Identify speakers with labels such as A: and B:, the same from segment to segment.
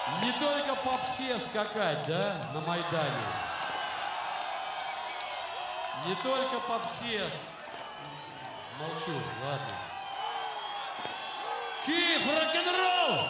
A: Не только по псе скакать, да, на Майдане. Не только по псе. Молчу, ладно. Киев, рок-н-ролл!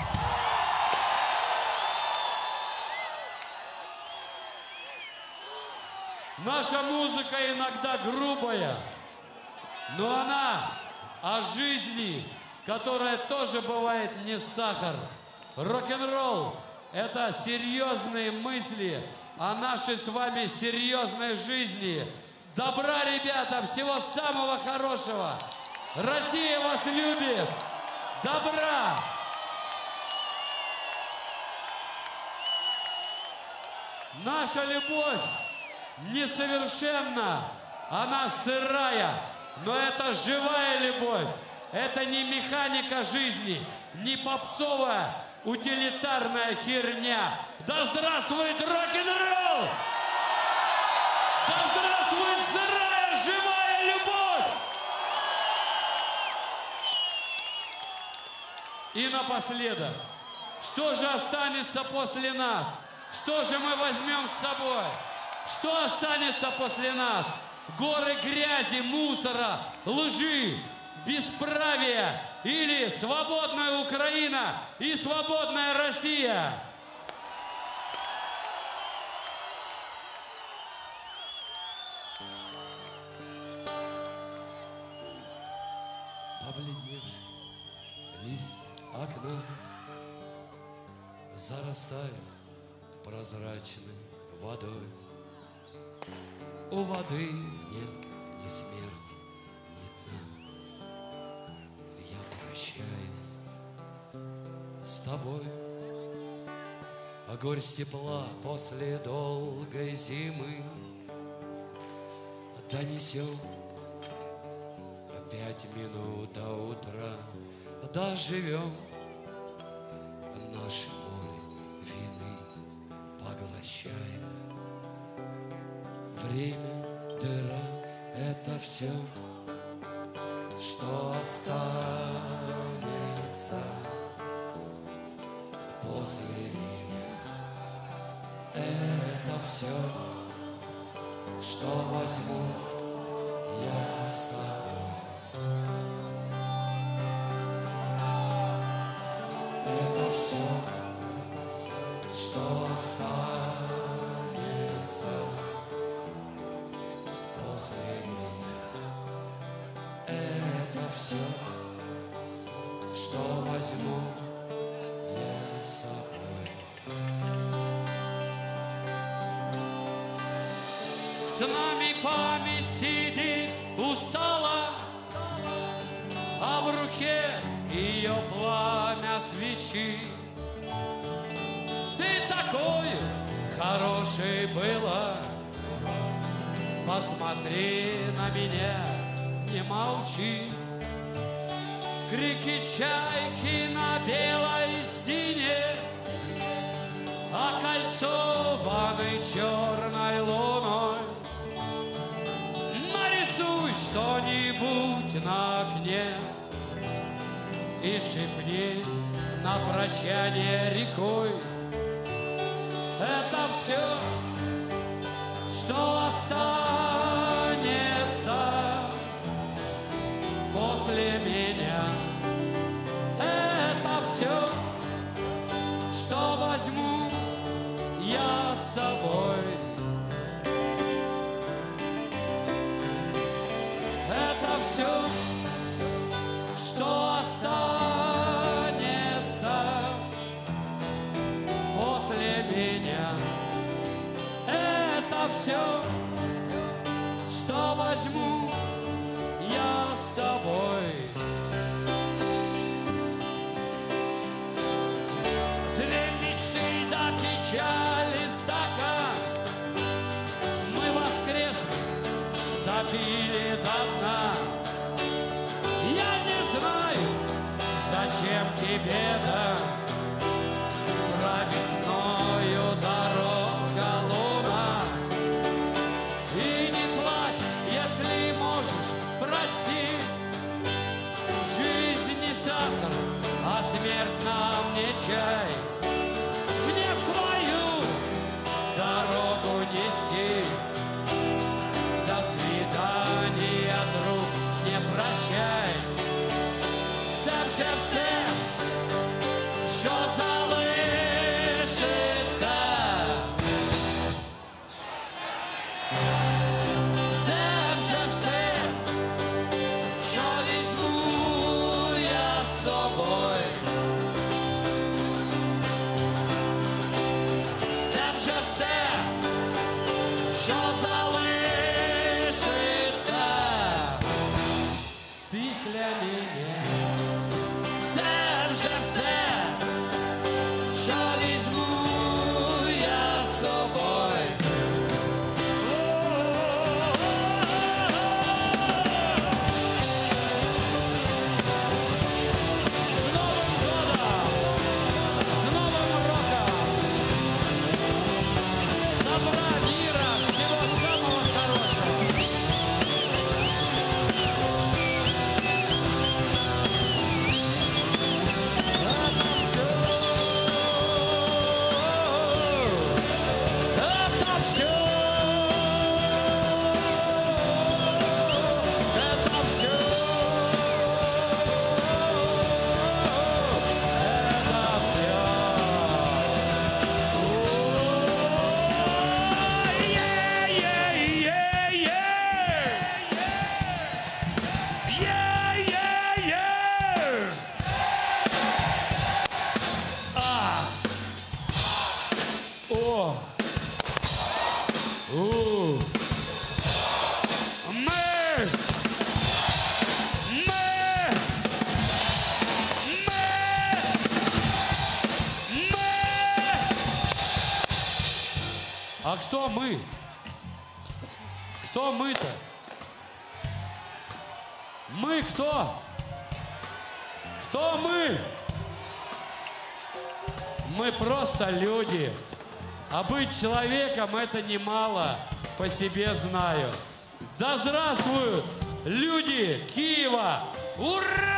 A: Наша музыка иногда грубая, но она о жизни, которая тоже бывает не сахар. Рок-н-ролл – это серьезные мысли о нашей с вами серьезной жизни. Добра, ребята, всего самого хорошего. Россия вас любит. Добра. Наша любовь несовершенна, она сырая, но это живая любовь. Это не механика жизни, не попсовая, утилитарная херня. Да здравствует рок-н-ролл! Да здравствует сырая, живая любовь! И напоследок, что же останется после нас? Что же мы возьмем с собой? Что останется после нас? Горы грязи, мусора, лжи, бесправия или свободная Украина и свободная Россия? Побледневшие листья окна зарастают прозрачной водой. У воды нет ни смерти, ни дна. Я прощаюсь с тобой. А горсть тепла после долгой зимы донесем 5 минут до утра. Доживем, наше море вины поглощает. Время, дыра — это все, что останется после меня. Это все, что возьму я с собой. Это все, что останется после меня. Это все, что возьму я с собой. С нами память сидит устала, а в руке ее пламя свечи. Ты такой хороший была, посмотри на меня, не молчи. Крики чайки на белой стене, окольцованный черной луной. Нарисуй что-нибудь на окне и шепни на прощание рекой. Это все, что останется после меня. Это все, что возьму я с собой. Это все, что останется после меня. Это все, что возьму я с собой. Две мечты до печали стакан, мы воскресли, допили до дна. Я не знаю, зачем тебе-то праведною дорога луна. И не плачь, если можешь, прости. Жизнь не сахар, а смерть нам не чай. що візьму я з собою. З Новим годом! З Новим роком! Добра, мира, всего самого хорошего! А кто мы? Кто мы-то? Мы кто? Кто мы? Мы просто люди. А быть человеком — это немало, по себе знаю. Да здравствуют люди Киева! Ура!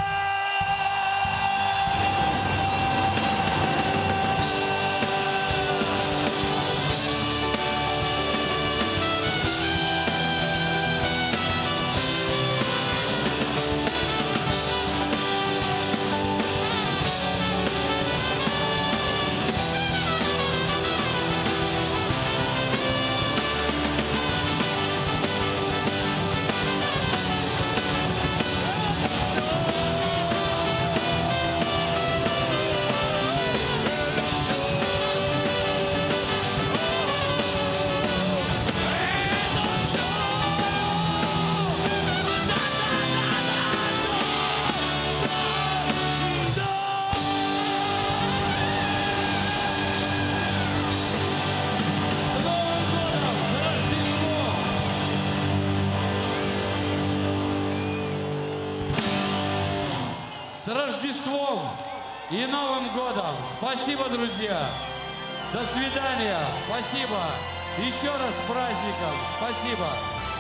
A: С Рождеством и Новым годом! Спасибо, друзья! До свидания! Спасибо! Еще раз с праздником! Спасибо!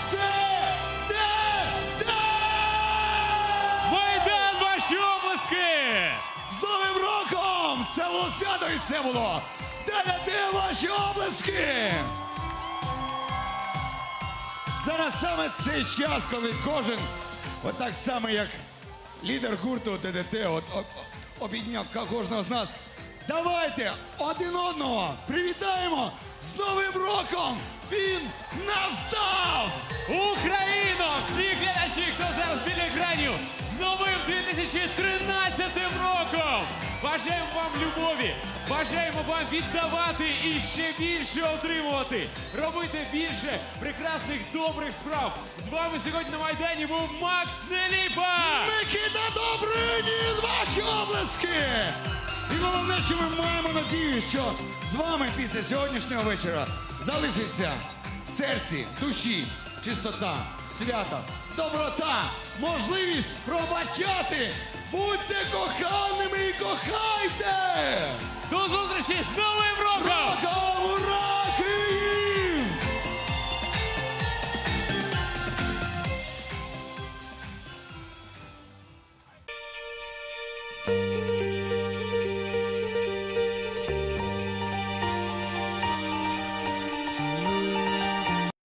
B: Майдан, ваші обласки!
C: З Новим роком! Це було свято і це було! Де ваші обласки! Зараз саме цей час, коли кожен, от так само, як лідер гурту ДДТ, об'єднав кожного з нас. Давайте один одного привітаємо з Новим роком! Він настав!
B: Україно! Всі глядачі, хто зараз біля екранів, з новим 2013 роком! Бажаємо вам любові, бажаємо вам віддавати і ще більше отримувати, робити більше прекрасних, добрих справ. З вами сьогодні на Майдані був Макс Неліпа!
C: Микита Добринін, ваші обласки! І головне, що ми маємо надію, що з вами після сьогоднішнього вечора залишиться в серці, душі, чистота, свято, доброта, можливість пробачати. Будьте коханими і кохайте!
B: До зустрічі з Новим роком!